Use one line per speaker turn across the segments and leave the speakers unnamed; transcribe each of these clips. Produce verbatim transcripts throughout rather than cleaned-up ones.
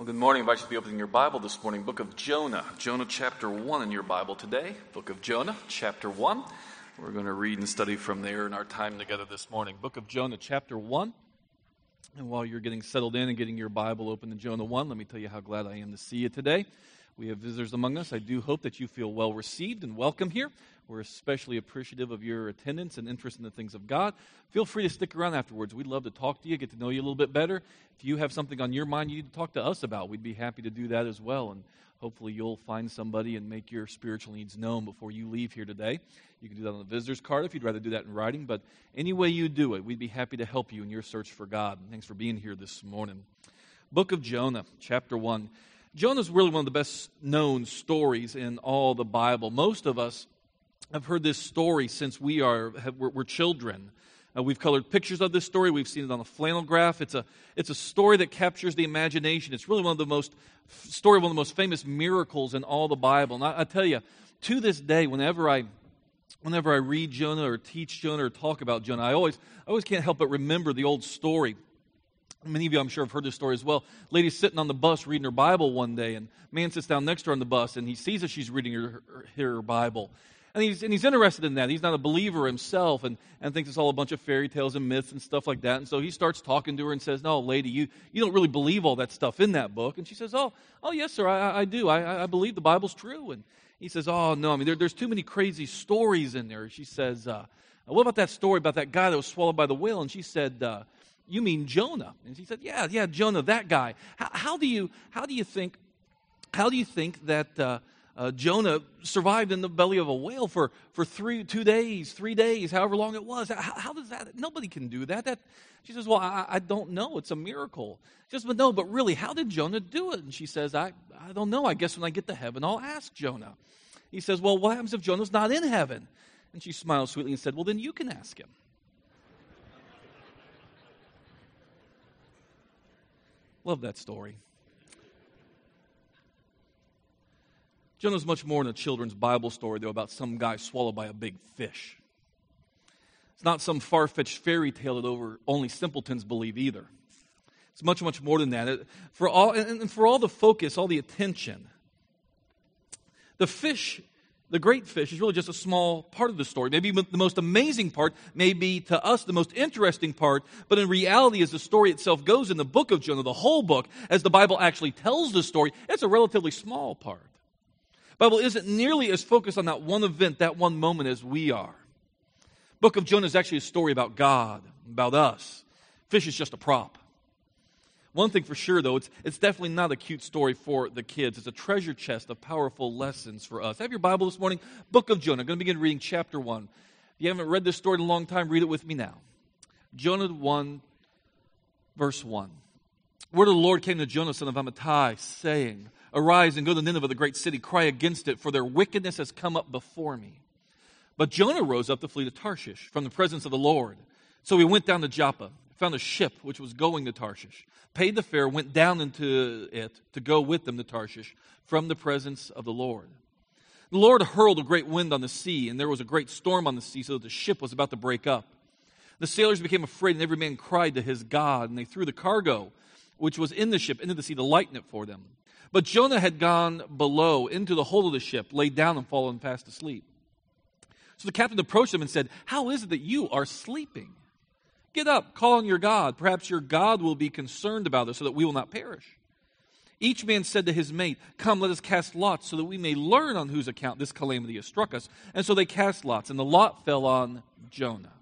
Well, good morning. I invite you to be opening your Bible this morning. Book of Jonah. Jonah chapter one in your Bible today. Book of Jonah chapter one. We're going to read and study from there in our time together this morning. Book of Jonah chapter one. And while you're getting settled in and getting your Bible open to Jonah one, let me tell you how glad I am to see you today. We have visitors among us. I do hope that you feel well received and welcome here. We're especially appreciative of your attendance and interest in the things of God. Feel free to stick around afterwards. We'd love to talk to you, get to know you a little bit better. If you have something on your mind you need to talk to us about, we'd be happy to do that as well. And hopefully you'll find somebody and make your spiritual needs known before you leave here today. You can do that on the visitor's card if you'd rather do that in writing. But any way you do it, we'd be happy to help you in your search for God. Thanks for being here this morning. Book of Jonah, chapter one. Jonah is really one of the best known stories in all the Bible. Most of us have heard this story since we are have, we're, we're children. Uh, we've colored pictures of this story. We've seen it on a flannel graph. It's a it's a story that captures the imagination. It's really one of the most story of one of the most famous miracles in all the Bible. And I, I tell you, to this day, whenever I whenever I read Jonah or teach Jonah or talk about Jonah, I always I always can't help but remember the old story. Many of you, I'm sure, have heard this story as well. Lady's sitting on the bus reading her Bible one day, and man sits down next to her on the bus, and he sees that she's reading her, her, her Bible. And he's, and he's interested in that. He's not a believer himself and, and thinks it's all a bunch of fairy tales and myths and stuff like that. And so he starts talking to her and says, no, lady, you, you don't really believe all that stuff in that book. And she says, oh, oh yes, sir, I, I do. I, I believe the Bible's true. And he says, oh, no, I mean, there, there's too many crazy stories in there. She says, uh, what about that story about that guy that was swallowed by the whale? And she said, uh, you mean Jonah? And he said, yeah, yeah, Jonah, that guy. How, how do you, how do you think, how do you think that uh, uh, Jonah survived in the belly of a whale for, for three, two days, three days, however long it was? How, how does that? Nobody can do that. That she says, well, I, I don't know. It's a miracle. She says, but no, but really, how did Jonah do it? And she says, I, I don't know. I guess when I get to heaven, I'll ask Jonah. He says, well, what happens if Jonah's not in heaven? And she smiled sweetly and said, well, then you can ask him. Love that story. Jonah's much more than a children's Bible story, though, about some guy swallowed by a big fish. It's not some far-fetched fairy tale that over only simpletons believe either. It's much, much more than that. It, for all, and for all the focus, all the attention, the fish, the great fish, is really just a small part of the story. Maybe the most amazing part, maybe to us the most interesting part, but in reality, as the story itself goes in the book of Jonah, the whole book, as the Bible actually tells the story, it's a relatively small part. The Bible isn't nearly as focused on that one event, that one moment as we are. The book of Jonah is actually a story about God, about us. Fish is just a prop. One thing for sure, though, it's, it's definitely not a cute story for the kids. It's a treasure chest of powerful lessons for us. Have your Bible this morning? Book of Jonah. I'm going to begin reading chapter one. If you haven't read this story in a long time, read it with me now. Jonah one, verse one. Word of the Lord came to Jonah, son of Amittai, saying, arise and go to Nineveh, the great city, cry against it, for their wickedness has come up before me. But Jonah rose up to flee to Tarshish from the presence of the Lord. So he went down to Joppa, found a ship which was going to Tarshish, paid the fare, went down into it to go with them to Tarshish from the presence of the Lord. The Lord hurled a great wind on the sea, and there was a great storm on the sea, so that the ship was about to break up. The sailors became afraid, and every man cried to his God, and they threw the cargo, which was in the ship, into the sea to lighten it for them. But Jonah had gone below into the hold of the ship, laid down and fallen fast asleep. So the captain approached him and said, how is it that you are sleeping? Get up, call on your God. Perhaps your God will be concerned about us so that we will not perish. Each man said to his mate, come, let us cast lots so that we may learn on whose account this calamity has struck us. And so they cast lots, and the lot fell on Jonah.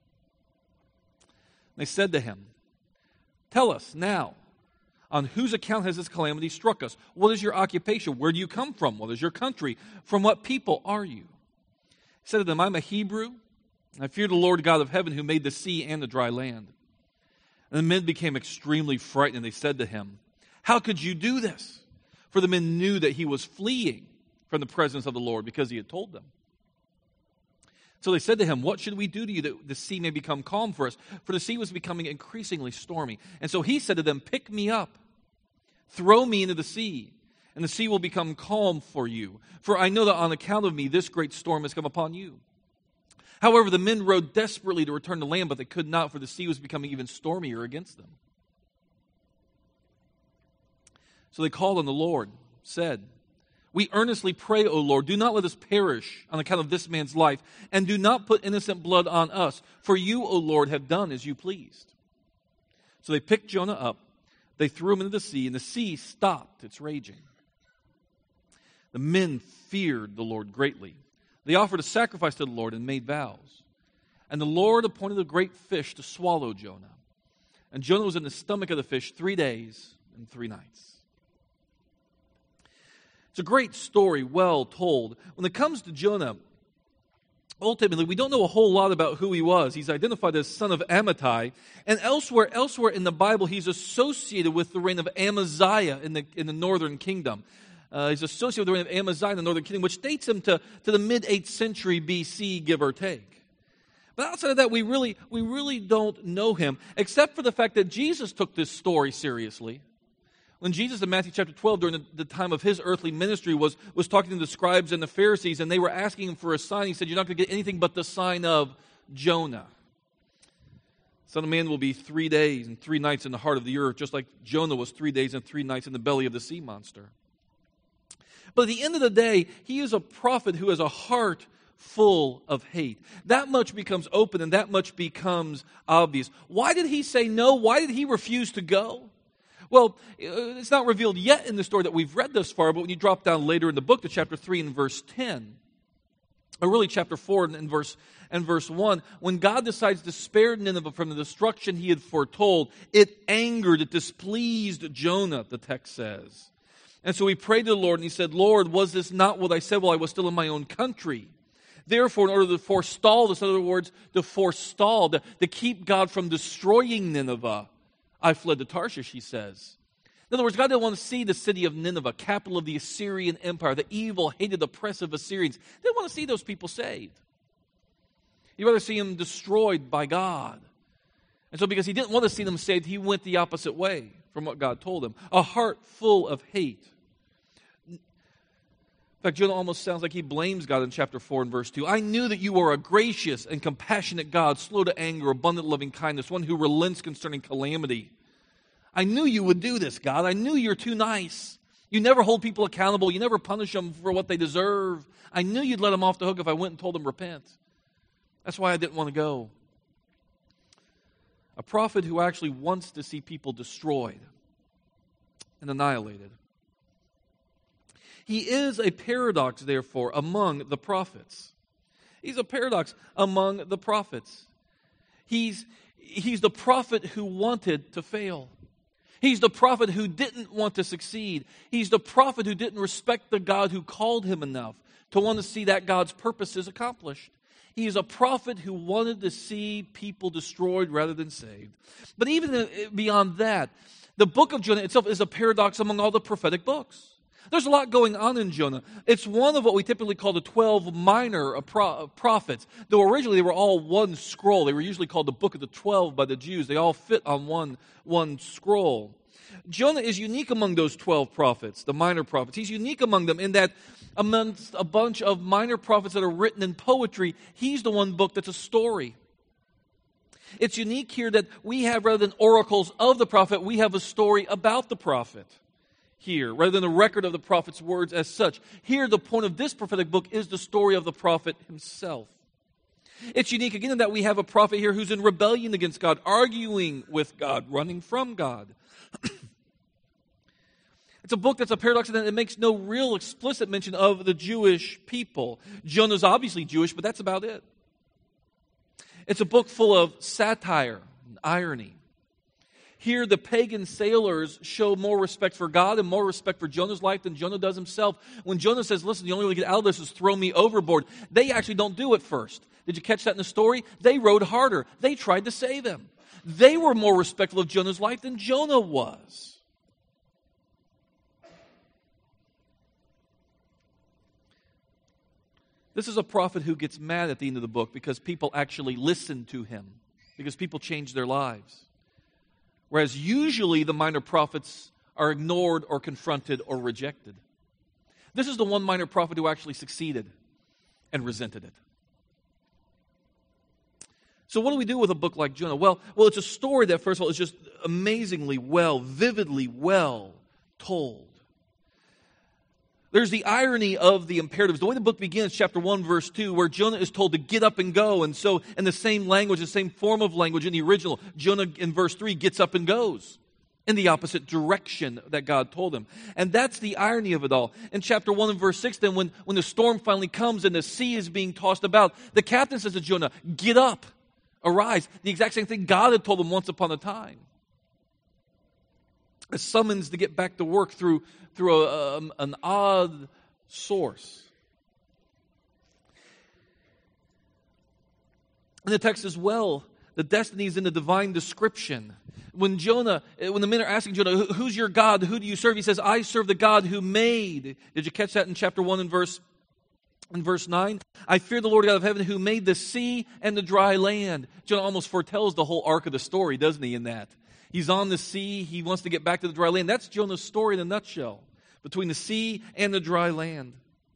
They said to him, tell us now, on whose account has this calamity struck us? What is your occupation? Where do you come from? What is your country? From what people are you? He said to them, I'm a Hebrew. I fear the Lord God of heaven who made the sea and the dry land. And the men became extremely frightened, and they said to him, how could you do this? For the men knew that he was fleeing from the presence of the Lord because he had told them. So they said to him, what should we do to you that the sea may become calm for us? For the sea was becoming increasingly stormy. And so he said to them, pick me up, throw me into the sea, and the sea will become calm for you. For I know that on account of me, this great storm has come upon you. However, the men rowed desperately to return to land, but they could not, for the sea was becoming even stormier against them. So they called on the Lord, said, "We earnestly pray, O Lord, do not let us perish on account of this man's life, and do not put innocent blood on us, for you, O Lord, have done as you pleased." So they picked Jonah up, they threw him into the sea, and the sea stopped its raging. The men feared the Lord greatly. They offered a sacrifice to the Lord and made vows. And the Lord appointed a great fish to swallow Jonah. And Jonah was in the stomach of the fish three days and three nights. It's a great story, well told. When it comes to Jonah, ultimately, we don't know a whole lot about who he was. He's identified as son of Amittai. And elsewhere, elsewhere in the Bible, he's associated with the reign of Amaziah in the, in the northern kingdom. Uh, he's associated with the reign of Amaziah in the northern kingdom, which dates him to, to the mid-eighth century B C, give or take. But outside of that, we really, we really don't know him, except for the fact that Jesus took this story seriously. When Jesus in Matthew chapter twelve, during the, the time of his earthly ministry, was, was talking to the scribes and the Pharisees, and they were asking him for a sign, he said, "You're not going to get anything but the sign of Jonah. Son of Man will be three days and three nights in the heart of the earth, just like Jonah was three days and three nights in the belly of the sea monster." But at the end of the day, he is a prophet who has a heart full of hate. That much becomes open and that much becomes obvious. Why did he say no? Why did he refuse to go? Well, it's not revealed yet in the story that we've read thus far, but when you drop down later in the book to chapter three and verse ten, or really chapter four and verse, and verse one, when God decides to spare Nineveh from the destruction he had foretold, it angered, it displeased Jonah, the text says. And so he prayed to the Lord and he said, "Lord, was this not what I said while I was still in my own country?" Therefore, in order to forestall this, in other words, to forestall, to, to keep God from destroying Nineveh, I fled to Tarshish, he says. In other words, God didn't want to see the city of Nineveh, capital of the Assyrian Empire, the evil, hated, oppressive Assyrians. He didn't want to see those people saved. He'd rather see them destroyed by God. And so because he didn't want to see them saved, he went the opposite way from what God told him. A heart full of hate. In fact, Jonah almost sounds like he blames God in chapter four and verse two. "I knew that you are a gracious and compassionate God, slow to anger, abundant loving kindness, one who relents concerning calamity. I knew you would do this, God. I knew you're too nice. You never hold people accountable. You never punish them for what they deserve. I knew you'd let them off the hook if I went and told them repent. That's why I didn't want to go." A prophet who actually wants to see people destroyed and annihilated. He is a paradox, therefore, among the prophets. He's a paradox among the prophets. He's, he's the prophet who wanted to fail. He's the prophet who didn't want to succeed. He's the prophet who didn't respect the God who called him enough to want to see that God's purposes accomplished. He is a prophet who wanted to see people destroyed rather than saved. But even beyond that, the book of Jonah itself is a paradox among all the prophetic books. There's a lot going on in Jonah. It's one of what we typically call the twelve minor prophets. Though originally they were all one scroll. They were usually called the Book of the Twelve by the Jews. They all fit on one, one scroll. Jonah is unique among those twelve prophets, the minor prophets. He's unique among them in that amongst a bunch of minor prophets that are written in poetry, he's the one book that's a story. It's unique here that we have, rather than oracles of the prophet, we have a story about the prophet. Here, rather than a record of the prophet's words as such. Here, the point of this prophetic book is the story of the prophet himself. It's unique again in that we have a prophet here who's in rebellion against God, arguing with God, running from God. It's a book that's a paradox in that it makes no real explicit mention of the Jewish people. Jonah's obviously Jewish, but that's about it. It's a book full of satire and irony. Here, the pagan sailors show more respect for God and more respect for Jonah's life than Jonah does himself. When Jonah says, "Listen, the only way to get out of this is throw me overboard," they actually don't do it first. Did you catch that in the story? They rowed harder. They tried to save him. They were more respectful of Jonah's life than Jonah was. This is a prophet who gets mad at the end of the book because people actually listen to him, because people change their lives. Whereas usually the minor prophets are ignored or confronted or rejected. This is the one minor prophet who actually succeeded and resented it. So what do we do with a book like Jonah? Well, well, it's a story that, first of all, is just amazingly well, vividly well told. There's the irony of the imperatives. The way the book begins, chapter one, verse two, where Jonah is told to get up and go. And so in the same language, the same form of language in the original, Jonah in verse three gets up and goes in the opposite direction that God told him. And that's the irony of it all. In chapter one and verse six, then when, when the storm finally comes and the sea is being tossed about, the captain says to Jonah, get up, arise. The exact same thing God had told him once upon a time. A summons to get back to work through, through a, um, an odd source. In the text as well, the destiny is in the divine description. When Jonah, when the men are asking Jonah, who's your God? Who do you serve? He says, I serve the God who made. Did you catch that in chapter one and verse In verse nine, I fear the Lord God of heaven who made the sea and the dry land. Jonah almost foretells the whole arc of the story, doesn't he, in that? He's on the sea. He wants to get back to the dry land. That's Jonah's story in a nutshell, between the sea and the dry land.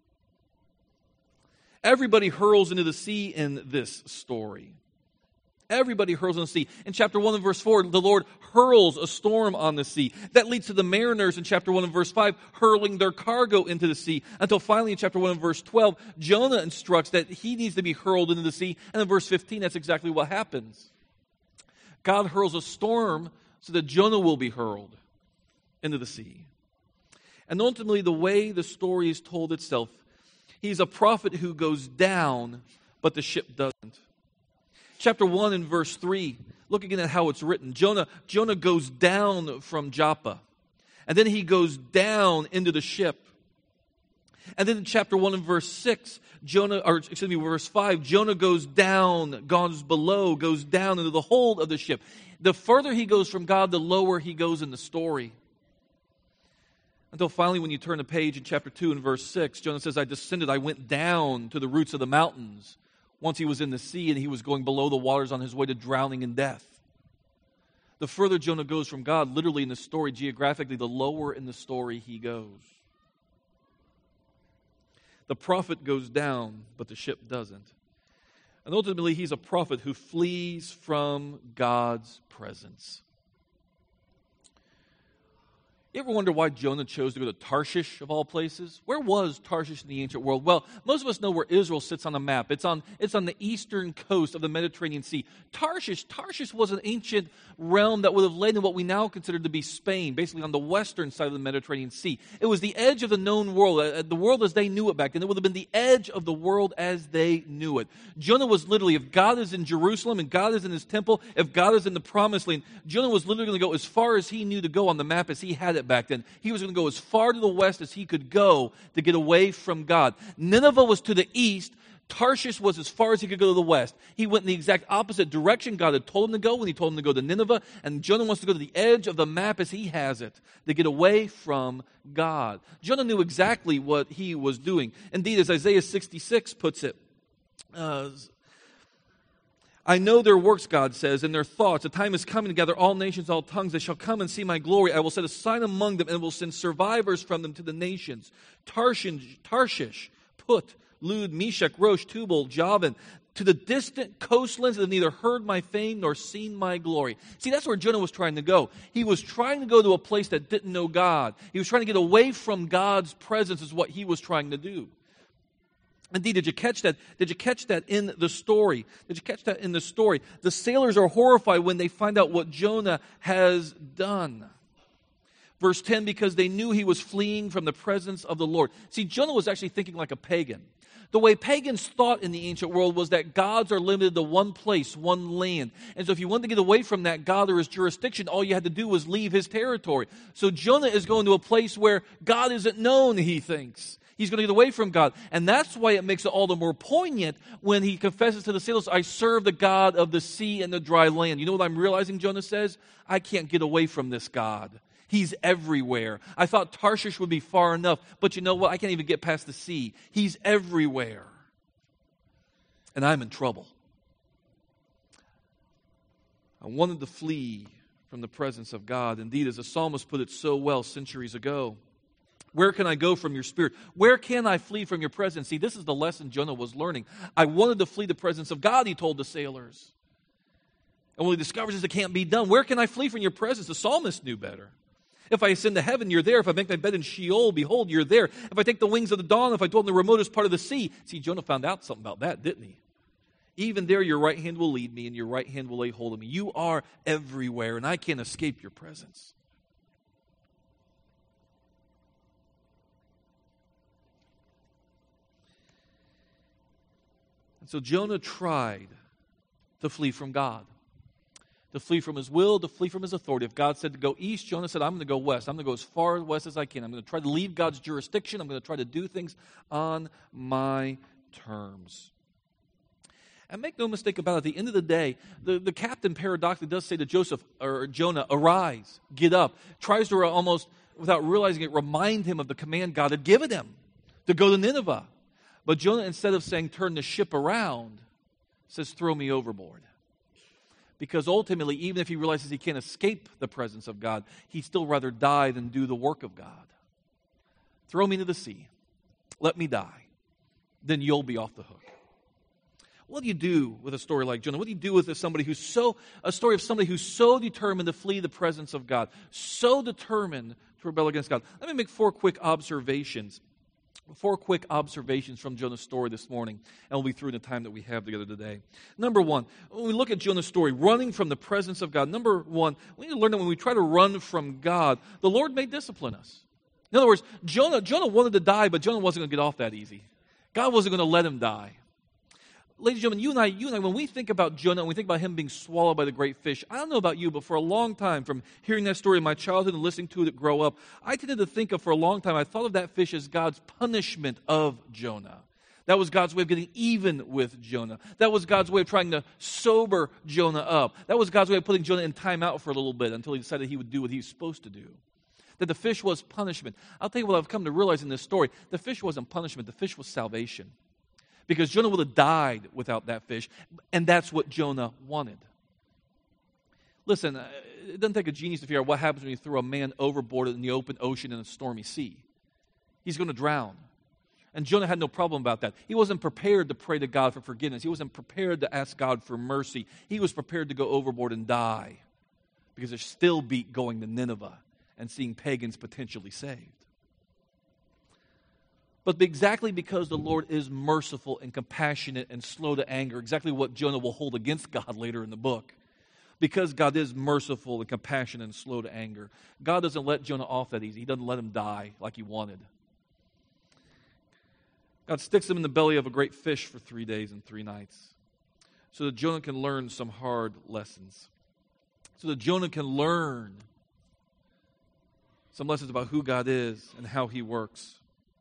Everybody hurls into the sea in this story. Everybody hurls on the sea. In chapter one and verse four, the Lord hurls a storm on the sea. That leads to the mariners in chapter one and verse five hurling their cargo into the sea. Until finally in chapter one and verse twelve, Jonah instructs that he needs to be hurled into the sea. And in verse fifteen, that's exactly what happens. God hurls a storm so that Jonah will be hurled into the sea. And ultimately, the way the story is told itself, he's a prophet who goes down, but the ship doesn't. Chapter one and verse three, look again at how it's written. Jonah, Jonah goes down from Joppa, and then he goes down into the ship. And then in chapter one and verse six, Jonah, or excuse me, verse five, Jonah goes down, goes below, goes down into the hold of the ship. The further he goes from God, the lower he goes in the story. Until finally, when you turn the page in chapter two and verse six, Jonah says, I descended, I went down to the roots of the mountains. Once he was in the sea and he was going below the waters on his way to drowning and death. The further Jonah goes from God, literally in the story, geographically, the lower in the story he goes. The prophet goes down, but the ship doesn't. And ultimately, he's a prophet who flees from God's presence. You ever wonder why Jonah chose to go to Tarshish, of all places? Where was Tarshish in the ancient world? Well, most of us know where Israel sits on the map. It's on, it's on the eastern coast of the Mediterranean Sea. Tarshish, Tarshish was an ancient realm that would have laid in what we now consider to be Spain, basically on the western side of the Mediterranean Sea. It was the edge of the known world, uh, the world as they knew it back then. It would have been the edge of the world as they knew it. Jonah was literally, if God is in Jerusalem and God is in his temple, if God is in the promised land, Jonah was literally going to go as far as he knew to go on the map as he had it back then. He was going to go as far to the west as he could go to get away from God. Nineveh was to the east. Tarshish was as far as he could go to the west. He went in the exact opposite direction God had told him to go when he told him to go to Nineveh. And Jonah wants to go to the edge of the map as he has it to get away from God. Jonah knew exactly what he was doing. Indeed, as Isaiah sixty-six puts it, uh, I know their works, God says, and their thoughts. A time is coming to gather all nations, all tongues. They shall come and see my glory. I will set a sign among them and will send survivors from them to the nations. Tarshish, Tarshish, Put, Lud, Meshach, Rosh, Tubal, Javan, to the distant coastlands that have neither heard my fame nor seen my glory. See, that's where Jonah was trying to go. He was trying to go to a place that didn't know God. He was trying to get away from God's presence is what he was trying to do. Indeed, did you catch that? Did you catch that in the story? Did you catch that in the story? The sailors are horrified when they find out what Jonah has done. Verse ten, because they knew he was fleeing from the presence of the Lord. See, Jonah was actually thinking like a pagan. The way pagans thought in the ancient world was that gods are limited to one place, one land. And so if you wanted to get away from that god or his jurisdiction, all you had to do was leave his territory. So Jonah is going to a place where God isn't known, he thinks. He's going to get away from God. And that's why it makes it all the more poignant when he confesses to the sailors, I serve the God of the sea and the dry land. You know what I'm realizing, Jonah says? I can't get away from this God. He's everywhere. I thought Tarshish would be far enough, but you know what? I can't even get past the sea. He's everywhere. And I'm in trouble. I wanted to flee from the presence of God. Indeed, as the psalmist put it so well centuries ago, where can I go from your spirit? Where can I flee from your presence? See, this is the lesson Jonah was learning. I wanted to flee the presence of God, he told the sailors. And when he discovers this, it can't be done. Where can I flee from your presence? The psalmist knew better. If I ascend to heaven, you're there. If I make my bed in Sheol, behold, you're there. If I take the wings of the dawn, if I dwell in the remotest part of the sea. See, Jonah found out something about that, didn't he? Even there, your right hand will lead me, and your right hand will lay hold of me. You are everywhere, and I can't escape your presence. And so Jonah tried to flee from God, to flee from his will, to flee from his authority. If God said to go east, Jonah said, I'm going to go west. I'm going to go as far west as I can. I'm going to try to leave God's jurisdiction. I'm going to try to do things on my terms. And make no mistake about it, at the end of the day, the, the captain paradoxically does say to Joseph, or Jonah, arise, get up. Tries to almost, without realizing it, remind him of the command God had given him to go to Nineveh. But Jonah, instead of saying, turn the ship around, says, throw me overboard. Because ultimately, even if he realizes he can't escape the presence of God, he'd still rather die than do the work of God. Throw me into the sea. Let me die. Then you'll be off the hook. What do you do with a story like Jonah? What do you do with somebody who's so, a story of somebody who's so determined to flee the presence of God, so determined to rebel against God? Let me make four quick observations. Four quick observations from Jonah's story this morning, and we'll be through in the time that we have together today. Number one, when we look at Jonah's story, running from the presence of God, number one, we need to learn that when we try to run from God, the Lord may discipline us. In other words, Jonah, Jonah wanted to die, but Jonah wasn't going to get off that easy. God wasn't going to let him die. Ladies and gentlemen, you and I, you and I, when we think about Jonah and we think about him being swallowed by the great fish, I don't know about you, but for a long time, from hearing that story in my childhood and listening to it grow up, I tended to think of, for a long time, I thought of that fish as God's punishment of Jonah. That was God's way of getting even with Jonah. That was God's way of trying to sober Jonah up. That was God's way of putting Jonah in time out for a little bit until he decided he would do what he was supposed to do. That the fish was punishment. I'll tell you what I've come to realize in this story. The fish wasn't punishment. The fish was salvation. Because Jonah would have died without that fish, and that's what Jonah wanted. Listen, it doesn't take a genius to figure out what happens when you throw a man overboard in the open ocean in a stormy sea. He's going to drown. And Jonah had no problem about that. He wasn't prepared to pray to God for forgiveness. He wasn't prepared to ask God for mercy. He was prepared to go overboard and die because there's still beat going to Nineveh and seeing pagans potentially saved. But exactly because the Lord is merciful and compassionate and slow to anger, exactly what Jonah will hold against God later in the book, because God is merciful and compassionate and slow to anger, God doesn't let Jonah off that easy. He doesn't let him die like he wanted. God sticks him in the belly of a great fish for three days and three nights so that Jonah can learn some hard lessons, so that Jonah can learn some lessons about who God is and how he works.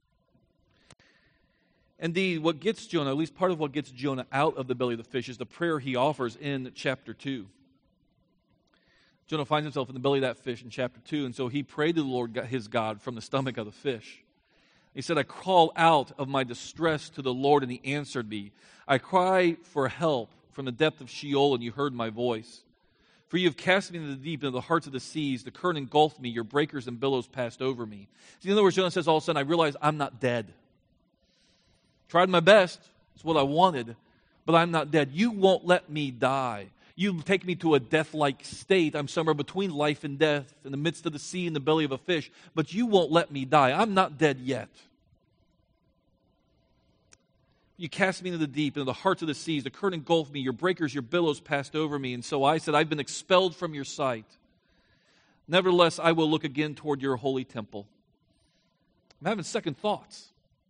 Indeed, what gets Jonah, at least part of what gets Jonah out of the belly of the fish, is the prayer he offers in chapter two. Jonah finds himself in the belly of that fish in chapter two, and so he prayed to the Lord his God from the stomach of the fish. He said, I call out of my distress to the Lord, and he answered me. I cry for help from the depth of Sheol, and you heard my voice. For you have cast me into the deep, into the hearts of the seas. The current engulfed me. Your breakers and billows passed over me. See, in other words, Jonah says all of a sudden, I realize I'm not dead. Tried my best. It's what I wanted. But I'm not dead. You won't let me die. You take me to a death-like state. I'm somewhere between life and death, in the midst of the sea, in the belly of a fish. But you won't let me die. I'm not dead yet. You cast me into the deep, into the hearts of the seas. The current engulfed me. Your breakers, your billows passed over me. And so I said, I've been expelled from your sight. Nevertheless, I will look again toward your holy temple. I'm having second thoughts.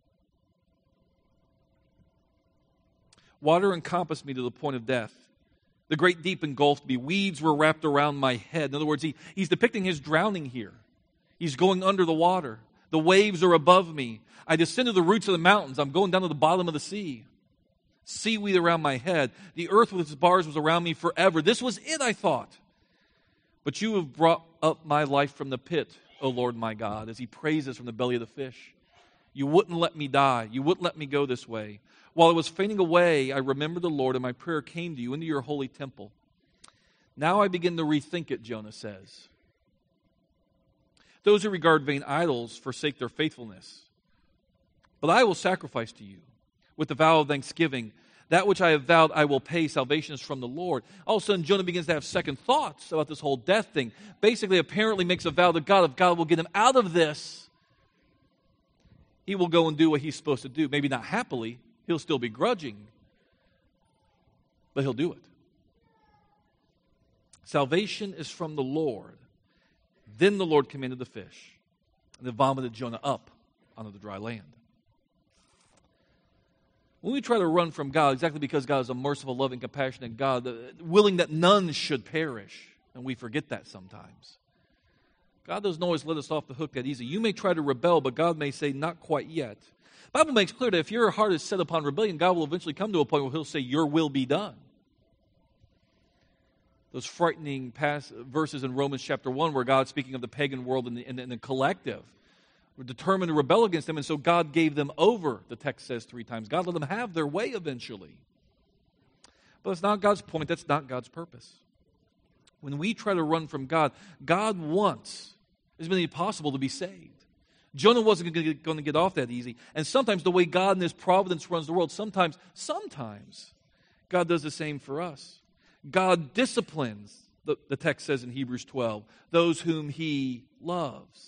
Water encompassed me to the point of death. The great deep engulfed me. Weeds were wrapped around my head. In other words, he, he's depicting his drowning here. He's going under the water. The waves are above me. I descend to the roots of the mountains. I'm going down to the bottom of the sea. Seaweed around my head. The earth with its bars was around me forever. This was it, I thought. But you have brought up my life from the pit, O Lord my God, as he praises from the belly of the fish. You wouldn't let me die. You wouldn't let me go this way. While I was fainting away, I remembered the Lord, and my prayer came to you into your holy temple. Now I begin to rethink it, Jonah says. Those who regard vain idols forsake their faithfulness. But I will sacrifice to you with the vow of thanksgiving. That which I have vowed I will pay. Salvation is from the Lord. All of a sudden, Jonah begins to have second thoughts about this whole death thing. Basically, apparently makes a vow to God. If God will get him out of this, he will go and do what he's supposed to do. Maybe not happily. He'll still be grudging. But he'll do it. Salvation is from the Lord. Then the Lord commanded the fish, and it vomited Jonah up onto the dry land. When we try to run from God, exactly because God is a merciful, loving, compassionate God, willing that none should perish, and we forget that sometimes. God doesn't always let us off the hook that easy. You may try to rebel, but God may say, not quite yet. The Bible makes clear that if your heart is set upon rebellion, God will eventually come to a point where he'll say, your will be done. Those frightening pass verses in Romans chapter one where God's speaking of the pagan world and the, and the collective were determined to rebel against them, and so God gave them over, the text says three times. God let them have their way eventually. But it's not God's point. That's not God's purpose. When we try to run from God, God wants as many as possible to be saved. Jonah wasn't going to get off that easy. And sometimes the way God in his providence runs the world, sometimes, sometimes God does the same for us. God disciplines, the, the text says in Hebrews twelve, those whom he loves.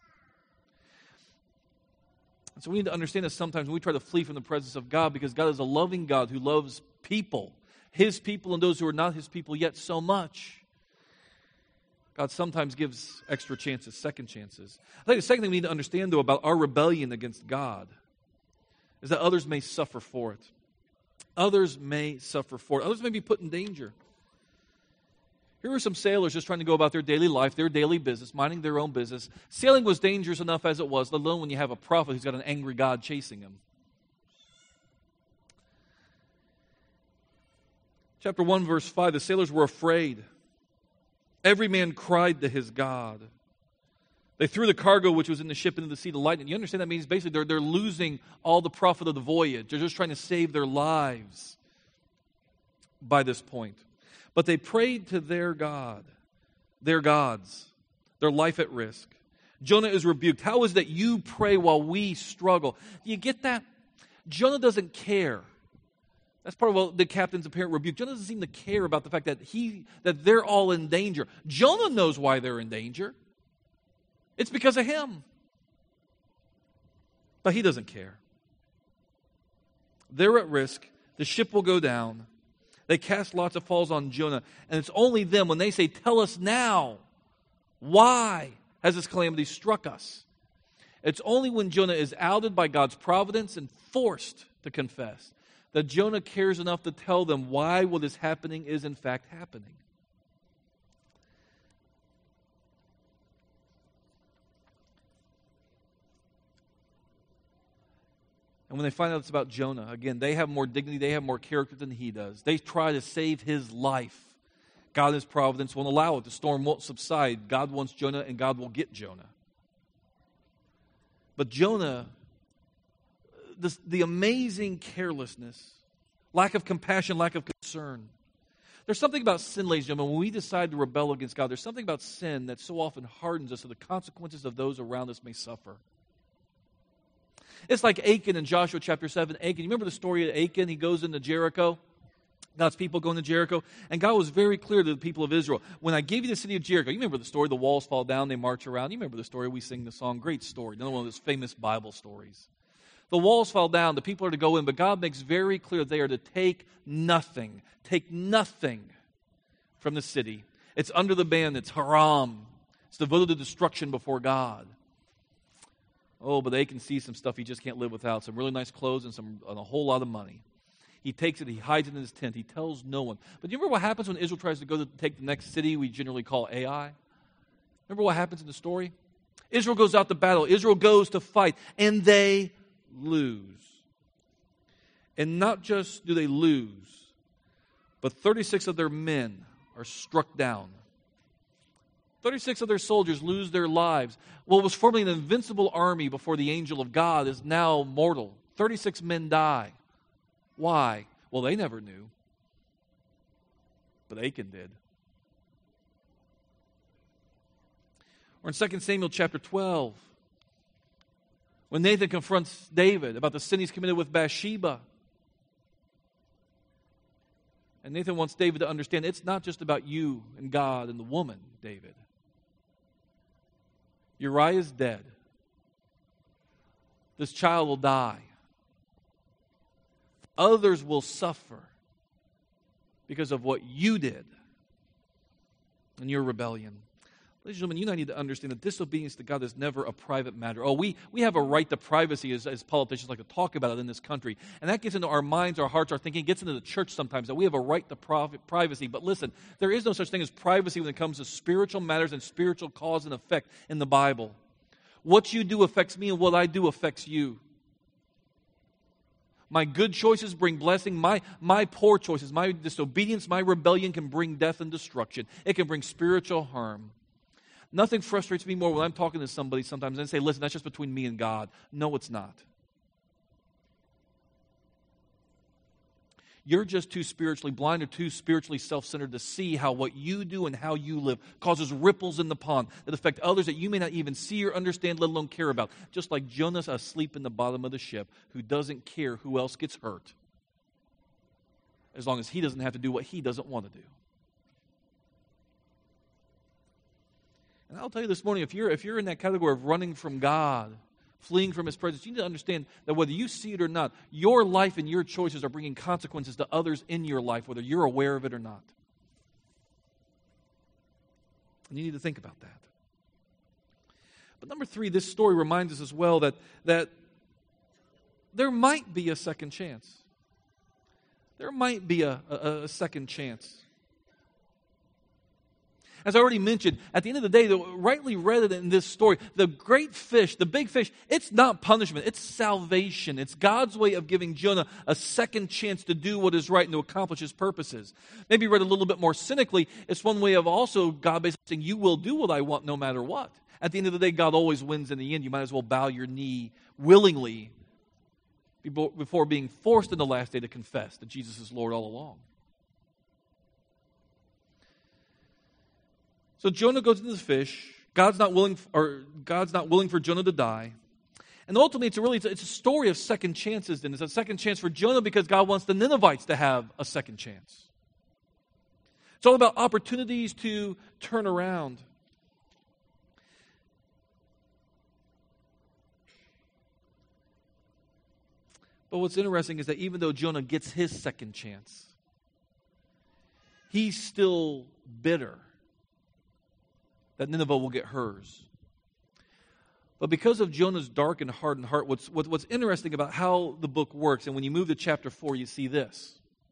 And so we need to understand that sometimes when we try to flee from the presence of God, because God is a loving God who loves people, his people and those who are not his people yet so much, God sometimes gives extra chances, second chances. I think the second thing we need to understand, though, about our rebellion against God is that others may suffer for it. Others may suffer for it. Others may be put in danger. Here were some sailors just trying to go about their daily life, their daily business, minding their own business. Sailing was dangerous enough as it was, let alone when you have a prophet who's got an angry God chasing him. Chapter one, verse five, the sailors were afraid. Every man cried to his God. They threw the cargo which was in the ship into the sea to lighten it. You understand that means basically they're, they're losing all the profit of the voyage. They're just trying to save their lives by this point. But they prayed to their God, their gods, their life at risk. Jonah is rebuked. How is it that you pray while we struggle? Do you get that? Jonah doesn't care. That's part of what the captain's apparent rebuke. Jonah doesn't seem to care about the fact that he that they're all in danger. Jonah knows why they're in danger. It's because of him. But he doesn't care. They're at risk. The ship will go down. They cast lots of falls on Jonah. And it's only them when they say, tell us now, why has this calamity struck us? It's only when Jonah is outed by God's providence and forced to confess that Jonah cares enough to tell them why what is happening is in fact happening. And when they find out it's about Jonah, again, they have more dignity, they have more character than he does. They try to save his life. God in his providence won't allow it. The storm won't subside. God wants Jonah, and God will get Jonah. But Jonah, this, the amazing carelessness, lack of compassion, lack of concern. There's something about sin, ladies and gentlemen, when we decide to rebel against God, there's something about sin that so often hardens us so the consequences of those around us may suffer. It's like Achan in Joshua chapter seven. Achan, you remember the story of Achan? He goes into Jericho. God's people go into Jericho. And God was very clear to the people of Israel. When I gave you the city of Jericho, you remember the story, the walls fall down, they march around. You remember the story, we sing the song, great story. Another one of those famous Bible stories. The walls fall down, the people are to go in, but God makes very clear they are to take nothing. Take nothing from the city. It's under the ban, it's haram. It's devoted to destruction before God. Oh, but they can see some stuff he just can't live without. Some really nice clothes and some and a whole lot of money. He takes it, he hides it in his tent. He tells no one. But do you remember what happens when Israel tries to go to take the next city we generally call Ai? Remember what happens in the story? Israel goes out to battle. Israel goes to fight. And they lose. And not just do they lose, but thirty-six of their men are struck down. thirty-six of their soldiers lose their lives. What was formerly an invincible army before the angel of God is now mortal. thirty-six men die. Why? Well, they never knew. But Achan did. Or in Second Samuel chapter twelve, when Nathan confronts David about the sin he's committed with Bathsheba, And Nathan wants David to understand it's not just about you and God and the woman, David. Uriah is dead. This child will die. Others will suffer because of what you did in your rebellion. Ladies and gentlemen, you and I need to understand that disobedience to God is never a private matter. Oh, we, we have a right to privacy as, as politicians like to talk about it in this country. And that gets into our minds, our hearts, our thinking. It gets into the church sometimes that we have a right to private, privacy. But listen, there is no such thing as privacy when it comes to spiritual matters and spiritual cause and effect in the Bible. What you do affects me and what I do affects you. My good choices bring blessing. My, my poor choices, my disobedience, my rebellion can bring death and destruction. It can bring spiritual harm. Nothing frustrates me more when I'm talking to somebody sometimes and they say, listen, that's just between me and God. No, it's not. You're just too spiritually blind or too spiritually self-centered to see how what you do and how you live causes ripples in the pond that affect others that you may not even see or understand, let alone care about. Just like Jonah's asleep in the bottom of the ship who doesn't care who else gets hurt as long as he doesn't have to do what he doesn't want to do. And I'll tell you this morning, if you're, if you're in that category of running from God, fleeing from His presence, you need to understand that whether you see it or not, your life and your choices are bringing consequences to others in your life, whether you're aware of it or not. And you need to think about that. But number three, this story reminds us as well that, that there might be a second chance. There might be a, a, a second chance. As I already mentioned, at the end of the day, the, rightly read in this story, the great fish, the big fish, it's not punishment, it's salvation. It's God's way of giving Jonah a second chance to do what is right and to accomplish His purposes. Maybe read a little bit more cynically, it's one way of also God basically saying, you will do what I want no matter what. At the end of the day, God always wins in the end. You might as well bow your knee willingly before being forced in the last day to confess that Jesus is Lord all along. So Jonah goes into the fish. God's not willing, or God's not willing for Jonah to die. And ultimately, it's a really it's a story of second chances. Then it's a second chance for Jonah because God wants the Ninevites to have a second chance. It's all about opportunities to turn around. But what's interesting is that even though Jonah gets his second chance, he's still bitter that Nineveh will get hers. But because of Jonah's dark and hardened heart, what's, what, what's interesting about how the book works, and when you move to chapter four, you see this.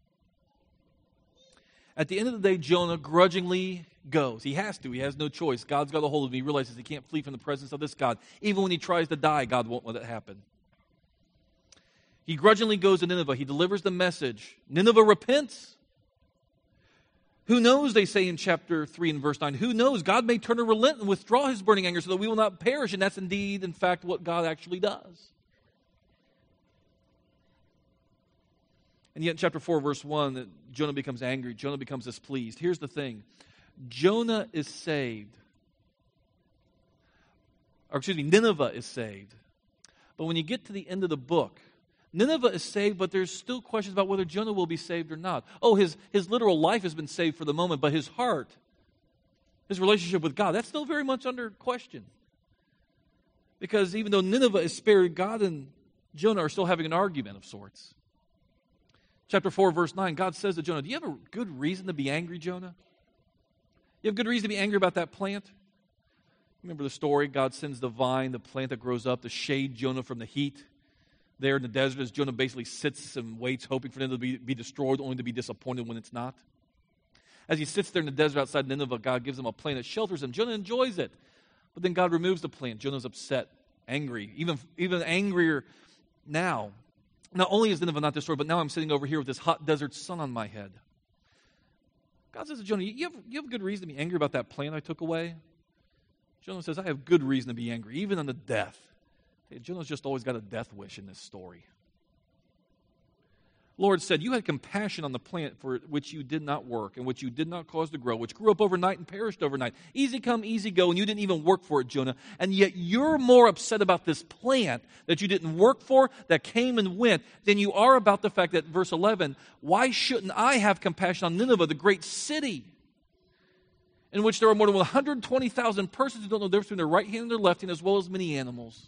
At the end of the day, Jonah grudgingly goes. He has to. He has no choice. God's got a hold of him. He realizes he can't flee from the presence of this God. Even when he tries to die, God won't let it happen. He grudgingly goes to Nineveh. He delivers the message. Nineveh repents. Who knows, they say in chapter three and verse nine, who knows, God may turn and relent and withdraw His burning anger so that we will not perish. And that's indeed, in fact, what God actually does. And yet in chapter four, verse one, Jonah becomes angry. Jonah becomes displeased. Here's the thing. Jonah is saved. Or excuse me, Nineveh is saved. But when you get to the end of the book, Nineveh is saved, but there's still questions about whether Jonah will be saved or not. Oh, his, his literal life has been saved for the moment, but his heart, his relationship with God, that's still very much under question. Because even though Nineveh is spared, God and Jonah are still having an argument of sorts. Chapter four, verse nine, God says to Jonah, do you have a good reason to be angry, Jonah? You have good reason to be angry about that plant? Remember the story? God sends the vine, the plant that grows up to shade Jonah from the heat. There in the desert, as Jonah basically sits and waits, hoping for them to be, be destroyed, only to be disappointed when it's not. As he sits there in the desert outside Nineveh, God gives him a plant that shelters him. Jonah enjoys it. But then God removes the plant. Jonah's upset, angry, even, even angrier now. Not only is Nineveh not destroyed, but now I'm sitting over here with this hot desert sun on my head. God says to Jonah, you have, you have good reason to be angry about that plant I took away? Jonah says, I have good reason to be angry, even unto death. Jonah's just always got a death wish in this story. Lord said, you had compassion on the plant for which you did not work and which you did not cause to grow, which grew up overnight and perished overnight. Easy come, easy go, and you didn't even work for it, Jonah. And yet you're more upset about this plant that you didn't work for, that came and went, than you are about the fact that, verse eleven, why shouldn't I have compassion on Nineveh, the great city, in which there are more than one hundred twenty thousand persons who don't know the difference between their right hand and their left hand, as well as many animals?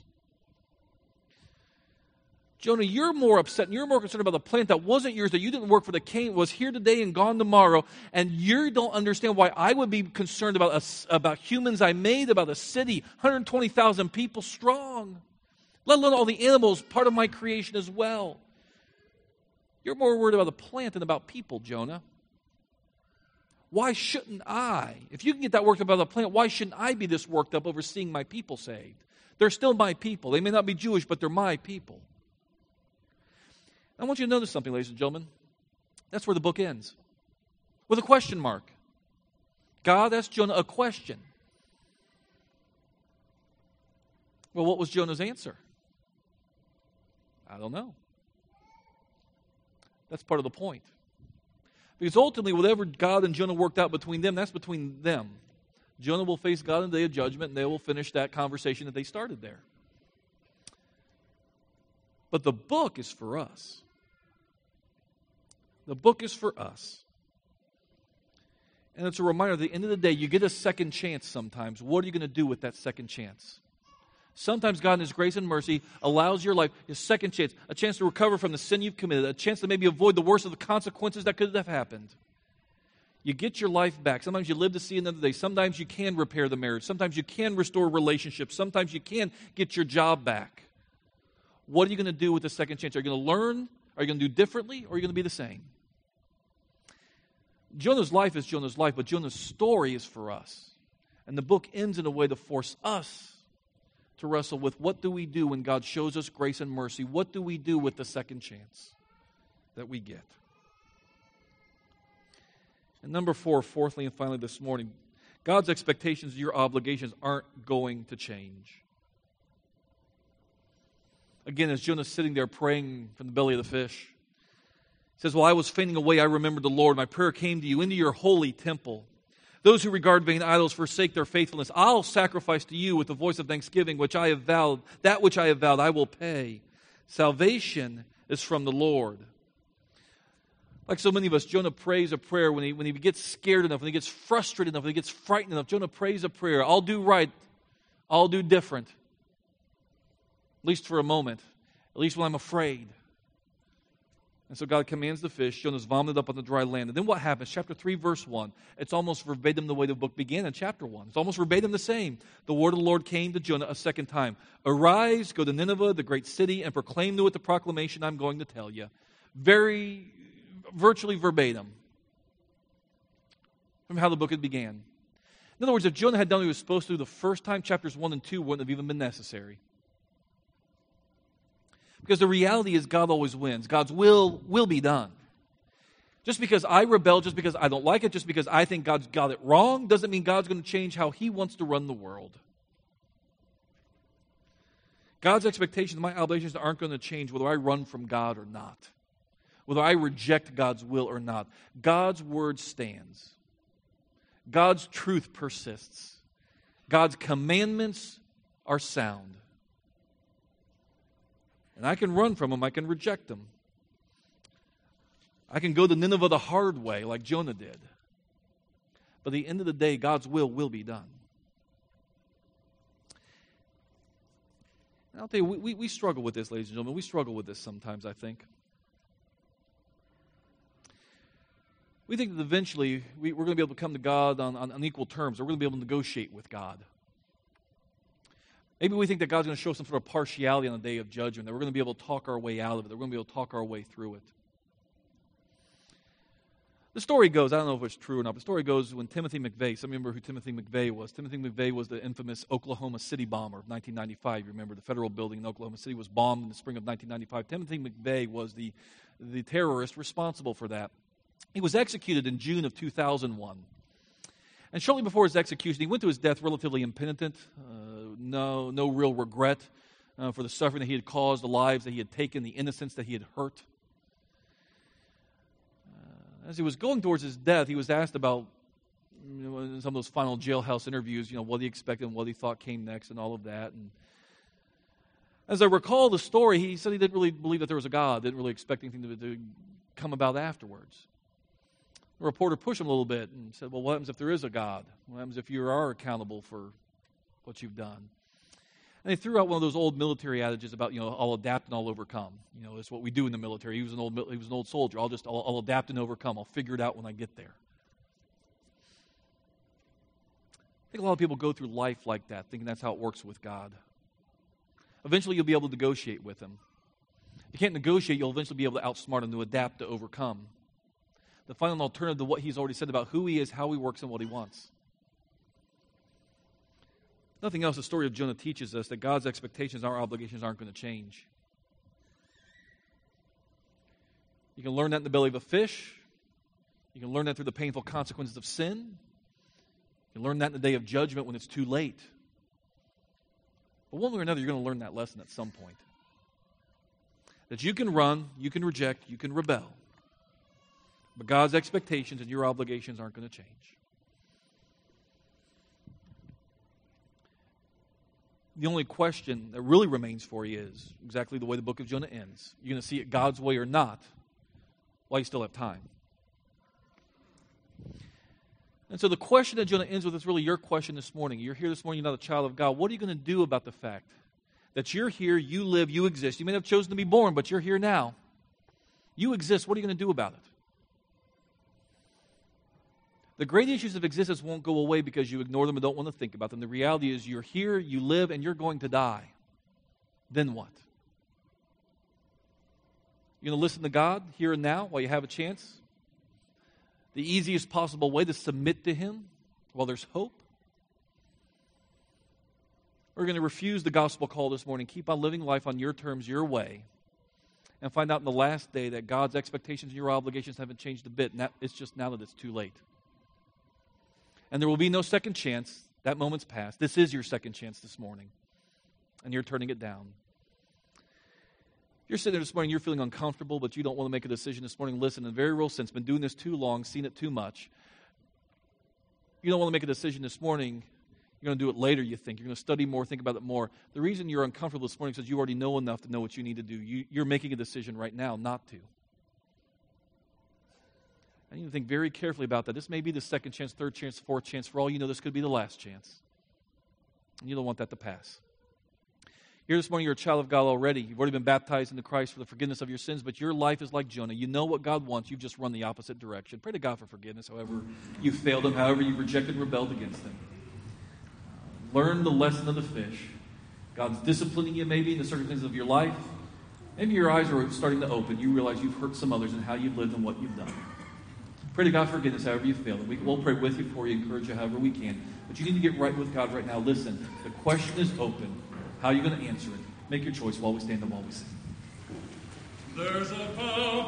Jonah, you're more upset and you're more concerned about the plant that wasn't yours, that you didn't work for, that came, was here today and gone tomorrow, and you don't understand why I would be concerned about a, about humans I made, about a city, one hundred twenty thousand people strong, let alone all the animals, part of my creation as well. You're more worried about the plant than about people, Jonah. Why shouldn't I? If you can get that worked up about the plant, why shouldn't I be this worked up over seeing my people saved? They're still my people. They may not be Jewish, but they're my people. I want you to notice something, ladies and gentlemen. That's where the book ends, with a question mark. God asked Jonah a question. Well, what was Jonah's answer? I don't know. That's part of the point. Because ultimately, whatever God and Jonah worked out between them, that's between them. Jonah will face God in the day of judgment, and they will finish that conversation that they started there. But the book is for us. The book is for us. And it's a reminder, at the end of the day, you get a second chance sometimes. What are you going to do with that second chance? Sometimes God in His grace and mercy allows your life a second chance, a chance to recover from the sin you've committed, a chance to maybe avoid the worst of the consequences that could have happened. You get your life back. Sometimes you live to see another day. Sometimes you can repair the marriage. Sometimes you can restore relationships. Sometimes you can get your job back. What are you going to do with the second chance? Are you going to learn? Are you going to do differently? Or are you going to be the same? Jonah's life is Jonah's life, but Jonah's story is for us. And the book ends in a way to force us to wrestle with, what do we do when God shows us grace and mercy? What do we do with the second chance that we get? And number four, fourthly and finally this morning, God's expectations and your obligations aren't going to change. Again, as Jonah's sitting there praying from the belly of the fish, he says, "While I was fainting away, I remembered the Lord. My prayer came to you into your holy temple. Those who regard vain idols forsake their faithfulness. I'll sacrifice to you with the voice of thanksgiving, which I have vowed. That which I have vowed, I will pay. Salvation is from the Lord." Like so many of us, Jonah prays a prayer when he, when he gets scared enough, when he gets frustrated enough, when he gets frightened enough. Jonah prays a prayer. I'll do right. I'll do different. At least for a moment. At least when I'm afraid. And so God commands the fish. Jonah's vomited up on the dry land. And then what happens? Chapter three, verse one. It's almost verbatim the way the book began in chapter one. It's almost verbatim the same. The word of the Lord came to Jonah a second time. "Arise, go to Nineveh, the great city, and proclaim to it the proclamation I'm going to tell you." Very, virtually verbatim from how the book had began. In other words, if Jonah had done what he was supposed to do the first time, chapters one and two wouldn't have even been necessary. Because the reality is God always wins. God's will will be done. Just because I rebel, just because I don't like it, just because I think God's got it wrong, doesn't mean God's going to change how He wants to run the world. God's expectations, my obligations aren't going to change whether I run from God or not. Whether I reject God's will or not. God's word stands. God's truth persists. God's commandments are sound. And I can run from them. I can reject them. I can go to Nineveh the hard way like Jonah did. But at the end of the day, God's will will be done. And I'll tell you, we, we, we struggle with this, ladies and gentlemen. We struggle with this sometimes, I think. We think that eventually we, we're going to be able to come to God on, on, on equal terms. Or we're going to be able to negotiate with God. Maybe we think that God's going to show some sort of partiality on the day of judgment, that we're going to be able to talk our way out of it, that we're going to be able to talk our way through it. The story goes, I don't know if it's true or not, but the story goes when Timothy McVeigh, some of you remember who Timothy McVeigh was. Timothy McVeigh was the infamous Oklahoma City bomber of nineteen ninety-five. You remember the federal building in Oklahoma City was bombed in the spring of nineteen ninety-five. Timothy McVeigh was the, the terrorist responsible for that. He was executed in June of two thousand one. And shortly before his execution, he went to his death relatively impenitent, uh, no, no real regret uh, for the suffering that he had caused, the lives that he had taken, the innocents that he had hurt. As he was going towards his death, he was asked about, you know, in some of those final jailhouse interviews, you know, what he expected and what he thought came next and all of that. And as I recall the story, he said he didn't really believe that there was a God, didn't really expect anything to, to come about afterwards. The reporter pushed him a little bit and said, well, what happens if there is a God? What happens if you are accountable for what you've done? And he threw out one of those old military adages about, you know, I'll adapt and I'll overcome. You know, it's what we do in the military. He was an old, he was an old soldier. I'll just, I'll, I'll adapt and overcome. I'll figure it out when I get there. I think a lot of people go through life like that, thinking that's how it works with God. Eventually, you'll be able to negotiate with Him. If you can't negotiate, you'll eventually be able to outsmart Him, to adapt, to overcome. To find an alternative to what He's already said about who He is, how He works, and what He wants. Nothing else, the story of Jonah teaches us that God's expectations, our obligations aren't going to change. You can learn that in the belly of a fish. You can learn that through the painful consequences of sin. You can learn that in the day of judgment when it's too late. But one way or another, you're going to learn that lesson at some point. That you can run, you can reject, you can rebel. But God's expectations and your obligations aren't going to change. The only question that really remains for you is exactly the way the book of Jonah ends. You're going to see it God's way or not, while you still have time. And so the question that Jonah ends with is really your question this morning. You're here this morning, you're not a child of God. What are you going to do about the fact that you're here, you live, you exist? You may have chosen to be born, but you're here now. You exist. What are you going to do about it? The great issues of existence won't go away because you ignore them and don't want to think about them. The reality is you're here, you live, and you're going to die. Then what? You're going to listen to God here and now while you have a chance? The easiest possible way to submit to Him while there's hope? We're going to refuse the gospel call this morning, keep on living life on your terms, your way, and find out in the last day that God's expectations and your obligations haven't changed a bit, and that, it's just now that it's too late. And there will be no second chance. That moment's passed. This is your second chance this morning. And you're turning it down. You're sitting there this morning, you're feeling uncomfortable, but you don't want to make a decision this morning. Listen, in a very real sense, been doing this too long, seen it too much. You don't want to make a decision this morning. You're going to do it later, you think. You're going to study more, think about it more. The reason you're uncomfortable this morning is because you already know enough to know what you need to do. You, you're making a decision right now not to. I need to think very carefully about that. This may be the second chance, third chance, fourth chance. For all you know, this could be the last chance. And you don't want that to pass. Here this morning, you're a child of God already. You've already been baptized into Christ for the forgiveness of your sins, but your life is like Jonah. You know what God wants. You've just run the opposite direction. Pray to God for forgiveness, however you failed Him, however you rejected and rebelled against Him. Uh, learn the lesson of the fish. God's disciplining you maybe in the circumstances of your life. Maybe your eyes are starting to open. You realize you've hurt some others in how you've lived and what you've done. Pray to God for forgiveness however you failed. We will pray with you, for you, encourage you however we can. But you need to get right with God right now. Listen, the question is open. How are you going to answer it? Make your choice while we stand and while we sing.
There's a fountain